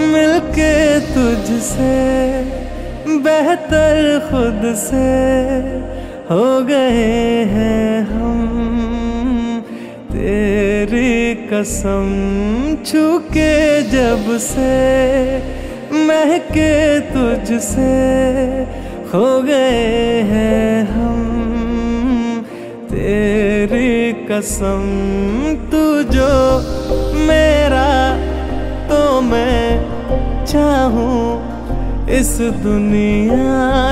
मिलके तुझसे बेहतर खुद से हो गए हैं हम। तेरी कसम छू के जब से महके तुझसे खो गए हैं हम। तेरी कसम तू जो मेरा तो मैं चाहूं इस दुनिया